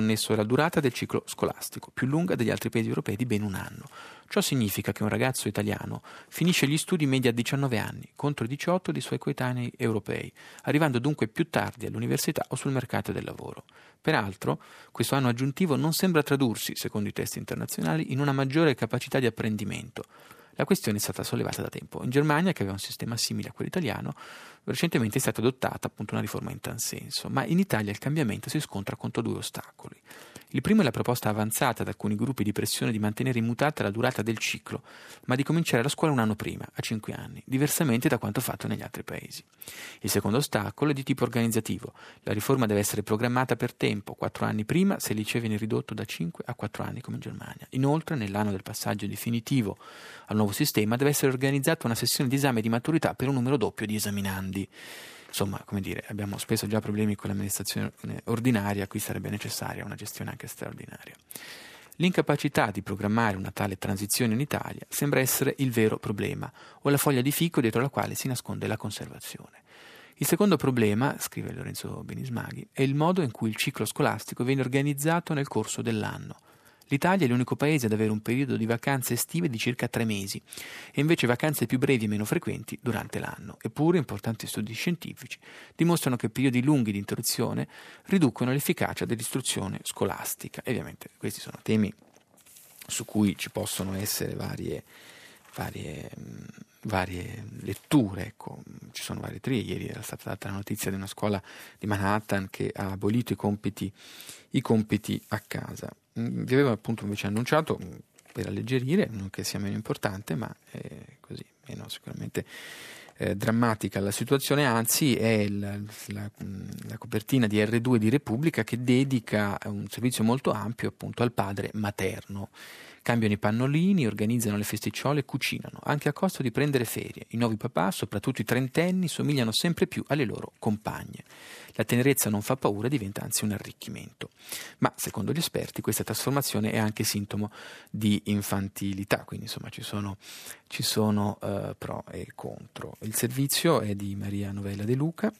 connesso alla durata del ciclo scolastico, più lunga degli altri paesi europei di ben un anno. Ciò significa che un ragazzo italiano finisce gli studi in media a diciannove anni, contro i diciotto dei suoi coetanei europei, arrivando dunque più tardi all'università o sul mercato del lavoro. Peraltro, questo anno aggiuntivo non sembra tradursi, secondo i test internazionali, in una maggiore capacità di apprendimento. La questione è stata sollevata da tempo. In Germania, che aveva un sistema simile a quello italiano, recentemente è stata adottata appunto una riforma in tal senso, ma in Italia il cambiamento si scontra contro due ostacoli. Il primo è la proposta avanzata da alcuni gruppi di pressione di mantenere immutata la durata del ciclo, ma di cominciare la scuola un anno prima, a cinque anni, diversamente da quanto fatto negli altri paesi. Il secondo ostacolo è di tipo organizzativo. La riforma deve essere programmata per tempo, quattro anni prima, se il liceo viene ridotto da cinque a quattro anni come in Germania. Inoltre, nell'anno del passaggio definitivo al nuovo sistema, deve essere organizzata una sessione di esame di maturità per un numero doppio di esaminandi. Insomma, come dire, abbiamo spesso già problemi con l'amministrazione ordinaria, qui sarebbe necessaria una gestione anche straordinaria. L'incapacità di programmare una tale transizione in Italia sembra essere il vero problema, o la foglia di fico dietro la quale si nasconde la conservazione. Il secondo problema, scrive Lorenzo Benismaghi, è il modo in cui il ciclo scolastico viene organizzato nel corso dell'anno. L'Italia è l'unico paese ad avere un periodo di vacanze estive di circa tre mesi e invece vacanze più brevi e meno frequenti durante l'anno. Eppure importanti studi scientifici dimostrano che periodi lunghi di interruzione riducono l'efficacia dell'istruzione scolastica. E ovviamente questi sono temi su cui ci possono essere varie, varie, varie letture. Ecco. Ci sono varie teorie. Ieri era stata data la notizia di una scuola di Manhattan che ha abolito i compiti, i compiti a casa. Vi avevo appunto invece annunciato, per alleggerire, non che sia meno importante, ma è così, meno sicuramente eh, drammatica la situazione, anzi è la, la, la copertina di erre due di Repubblica che dedica un servizio molto ampio appunto al padre materno. Cambiano i pannolini, organizzano le festicciole, cucinano, anche a costo di prendere ferie. I nuovi papà, soprattutto i trentenni, somigliano sempre più alle loro compagne. La tenerezza non fa paura, diventa anzi un arricchimento. Ma, secondo gli esperti, questa trasformazione è anche sintomo di infantilità, quindi insomma ci sono, ci sono uh, pro e contro. Il servizio è di Maria Novella De Luca.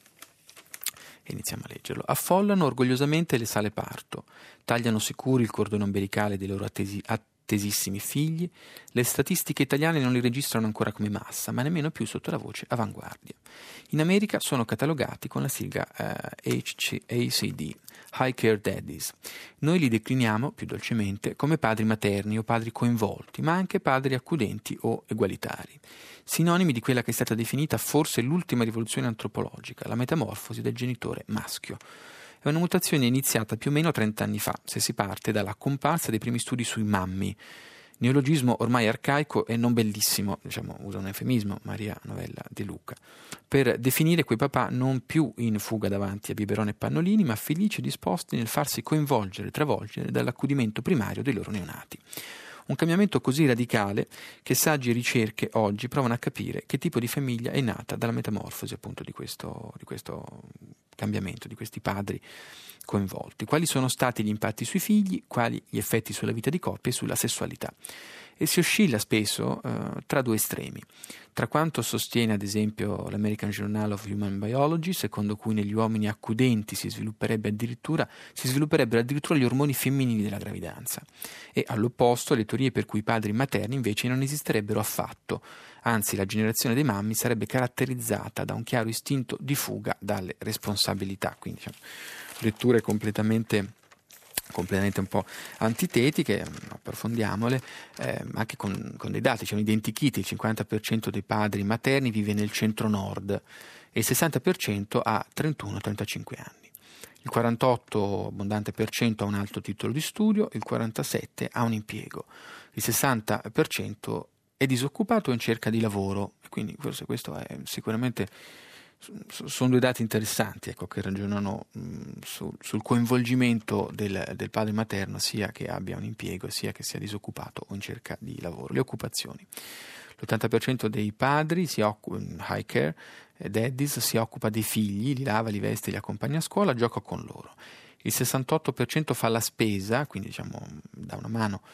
E iniziamo a leggerlo. Affollano orgogliosamente le sale parto, tagliano sicuri il cordone ombelicale dei loro attesi, attesissimi figli. Le statistiche italiane non li registrano ancora come massa, ma nemmeno più sotto la voce avanguardia. In America sono catalogati con la sigla eh, H C D, High Care Daddies. Noi li decliniamo, più dolcemente, come padri materni o padri coinvolti, ma anche padri accudenti o egualitari. Sinonimi di quella che è stata definita forse l'ultima rivoluzione antropologica, la metamorfosi del genitore maschio. È una mutazione iniziata più o meno trent'anni fa, se si parte dalla comparsa dei primi studi sui mammi, neologismo ormai arcaico e non bellissimo, diciamo, usa un eufemismo Maria Novella De Luca, per definire quei papà non più in fuga davanti a biberone e pannolini, ma felici e disposti nel farsi coinvolgere e travolgere dall'accudimento primario dei loro neonati. Un cambiamento così radicale che saggi e ricerche oggi provano a capire che tipo di famiglia è nata dalla metamorfosi appunto di questo, di questo cambiamento, di questi padri coinvolti. Quali sono stati gli impatti sui figli, quali gli effetti sulla vita di coppia e sulla sessualità. E si oscilla spesso eh, tra due estremi. Tra quanto sostiene ad esempio l'American Journal of Human Biology, secondo cui negli uomini accudenti si svilupperebbe addirittura, si svilupperebbero addirittura gli ormoni femminili della gravidanza, e all'opposto le teorie per cui i padri materni invece non esisterebbero affatto, anzi la generazione dei mammi sarebbe caratterizzata da un chiaro istinto di fuga dalle responsabilità, quindi diciamo, letture completamente completamente un po' antitetiche, approfondiamole, eh, anche con, con dei dati. C'è un identikit: il cinquanta per cento dei padri materni vive nel centro-nord e il sessanta per cento ha trentuno trentacinque anni. Il quarantotto abbondante per cento ha un alto titolo di studio, il quarantasette per cento ha un impiego, il sessanta per cento è disoccupato o in cerca di lavoro, e quindi forse questo è sicuramente sono due dati interessanti, ecco, che ragionano mh, sul, sul coinvolgimento del, del padre materno, sia che abbia un impiego sia che sia disoccupato o in cerca di lavoro. Le occupazioni: l'ottanta per cento dei padri si occupa, high care daddies, si occupa dei figli, li lava, li veste, li accompagna a scuola, gioca con loro. Il sessantotto per cento fa la spesa, quindi diciamo dà una mano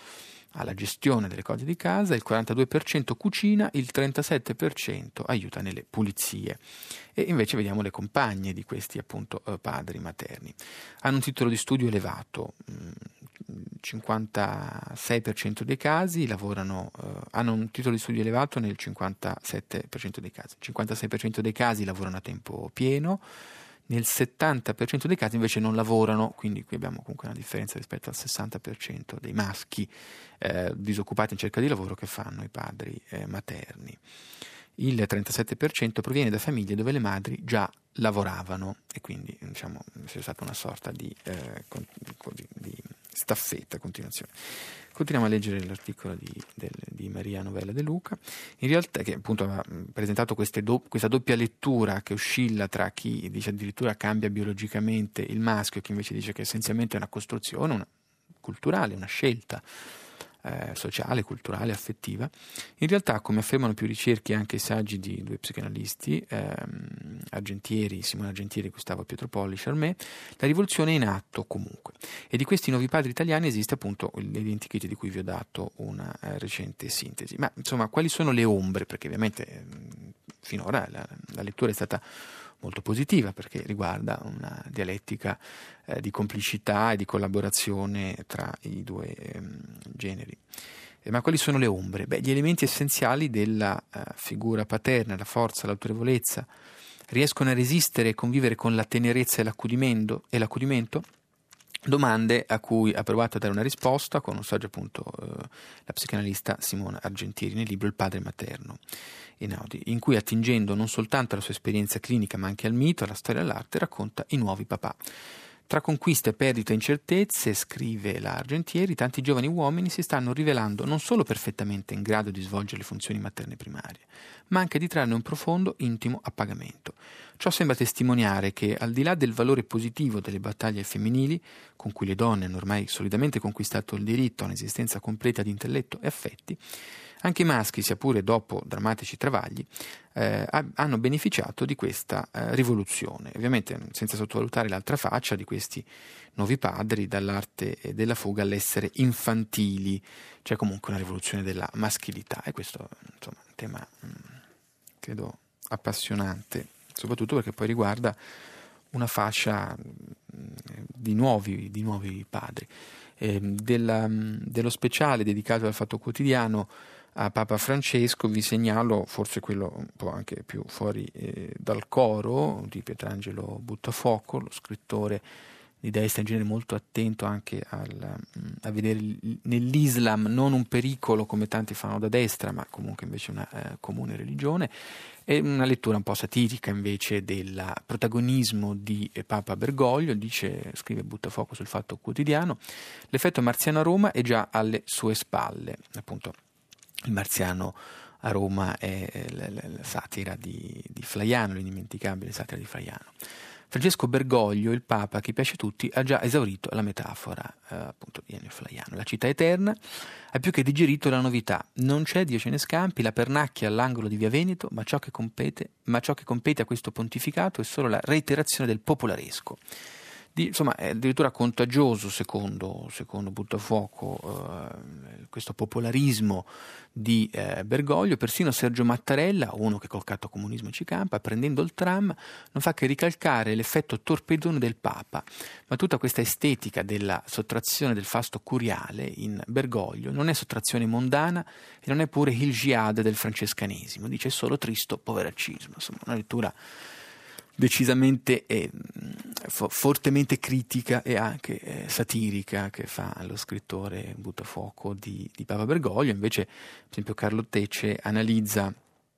alla gestione delle cose di casa, il quarantadue per cento cucina, il trentasette per cento aiuta nelle pulizie. E invece vediamo le compagne di questi appunto eh, padri materni. Hanno un titolo di studio elevato, mh, cinquantasei per cento dei casi lavorano, eh, hanno un titolo di studio elevato nel cinquantasette per cento dei casi, cinquantasei per cento dei casi lavorano a tempo pieno, nel settanta per cento dei casi invece non lavorano, quindi qui abbiamo comunque una differenza rispetto al sessanta per cento dei maschi eh, disoccupati in cerca di lavoro che fanno i padri eh, materni. Il trentasette per cento proviene da famiglie dove le madri già lavoravano e quindi diciamo c'è stata una sorta di, eh, con, di, di staffetta, continuazione. Continuiamo a leggere l'articolo di, del, di Maria Novella De Luca, in realtà che appunto ha presentato queste do, questa doppia lettura che oscilla tra chi dice addirittura cambia biologicamente il maschio e chi invece dice che essenzialmente è una costruzione una, culturale, una scelta eh, sociale, culturale, affettiva. In realtà, come affermano più ricerche e anche saggi di due psicanalisti, ehm, Argentieri, Simone Argentieri e Gustavo Pietropolli Charmé, la rivoluzione è in atto comunque. E di questi nuovi padri italiani esiste appunto l'identikit di cui vi ho dato una eh, recente sintesi. Ma insomma, quali sono le ombre? Perché ovviamente eh, finora la, la lettura è stata molto positiva perché riguarda una dialettica eh, di complicità e di collaborazione tra i due ehm, generi. Eh, ma quali sono le ombre? Beh, gli elementi essenziali della eh, figura paterna, la forza, l'autorevolezza, riescono a resistere e convivere con la tenerezza e l'accudimento? E l'accudimento? Domande a cui ha provato a dare una risposta con un saggio appunto eh, la psicanalista Simona Argentieri nel libro Il padre materno, Einaudi, in cui attingendo non soltanto alla sua esperienza clinica ma anche al mito, alla storia e all'arte racconta i nuovi papà. Tra conquiste, perdite e incertezze, scrive la Argentieri, tanti giovani uomini si stanno rivelando non solo perfettamente in grado di svolgere le funzioni materne primarie, ma anche di trarne un profondo, intimo appagamento. Ciò sembra testimoniare che, al di là del valore positivo delle battaglie femminili, con cui le donne hanno ormai solidamente conquistato il diritto a un'esistenza completa di intelletto e affetti, anche i maschi, sia pure dopo drammatici travagli, eh, hanno beneficiato di questa eh, rivoluzione. Ovviamente senza sottovalutare l'altra faccia di questi nuovi padri, dall'arte della fuga all'essere infantili. C'è comunque una rivoluzione della maschilità e questo insomma, è un tema mh, credo appassionante, soprattutto perché poi riguarda una fascia mh, di nuovi, di nuovi padri. Eh, della, mh, dello speciale dedicato al Fatto Quotidiano a Papa Francesco vi segnalo forse quello un po' anche più fuori eh, dal coro di Pietrangelo Buttafuoco, lo scrittore di destra in genere molto attento anche al, a vedere nell'Islam non un pericolo come tanti fanno da destra, ma comunque invece una eh, comune religione, e una lettura un po' satirica invece del protagonismo di Papa Bergoglio. Dice, scrive Buttafuoco sul Fatto Quotidiano, l'effetto marziano a Roma è già alle sue spalle, appunto. Il marziano a Roma è la, la, la satira di, di Flaiano, l'indimenticabile satira di Flaiano. Francesco Bergoglio, il Papa che piace a tutti, ha già esaurito la metafora eh, appunto di Ennio Flaiano. La città eterna ha più che digerito la novità. Non c'è, Dio ce ne scampi, la pernacchia all'angolo di Via Veneto, ma ciò che compete, ma ciò che compete a questo pontificato è solo la reiterazione del popolaresco. Di, insomma, è addirittura contagioso, secondo, secondo Buttafuoco, eh, questo popolarismo di eh, Bergoglio. Persino Sergio Mattarella, uno che col catto comunismo ci campa, prendendo il tram, non fa che ricalcare l'effetto torpedone del Papa. Ma tutta questa estetica della sottrazione del fasto curiale in Bergoglio non è sottrazione mondana e non è pure il jihad del francescanesimo, dice solo tristo poveraccismo. Insomma, una lettura decisamente eh, fo- fortemente critica e anche eh, satirica che fa lo scrittore Buttafuoco di, di Papa Bergoglio. Invece, per esempio, Carlo Tecce analizza,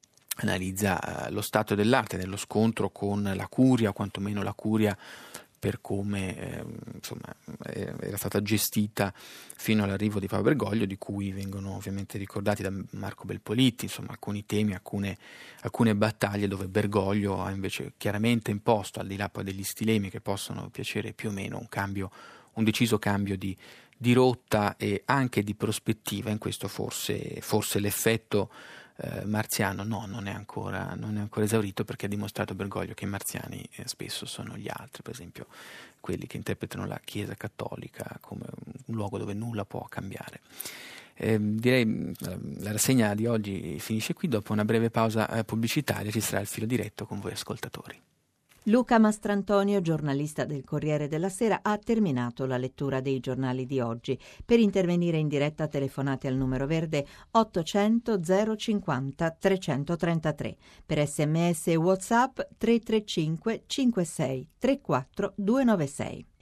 analizza eh, lo stato dell'arte nello scontro con la curia, o quantomeno la curia per come eh, insomma, era stata gestita fino all'arrivo di Papa Bergoglio, di cui vengono ovviamente ricordati da Marco Belpoliti, insomma alcuni temi, alcune, alcune battaglie dove Bergoglio ha invece chiaramente imposto, al di là poi degli stilemi che possono piacere più o meno, un cambio, un deciso cambio di, di rotta e anche di prospettiva. In questo forse, forse l'effetto Eh, marziano no, non è ancora non è ancora esaurito, perché ha dimostrato Bergoglio che i marziani eh, spesso sono gli altri, per esempio quelli che interpretano la Chiesa cattolica come un luogo dove nulla può cambiare. Eh, direi la rassegna di oggi finisce qui. Dopo una breve pausa eh, pubblicitaria ci sarà il filo diretto con voi ascoltatori. Luca Mastrantonio, giornalista del Corriere della Sera, ha terminato la lettura dei giornali di oggi. Per intervenire in diretta telefonate al numero verde ottocento zero cinquanta trecentotrentatré. Per sms e WhatsApp tre tre cinque cinque sei tre quattro due nove sei.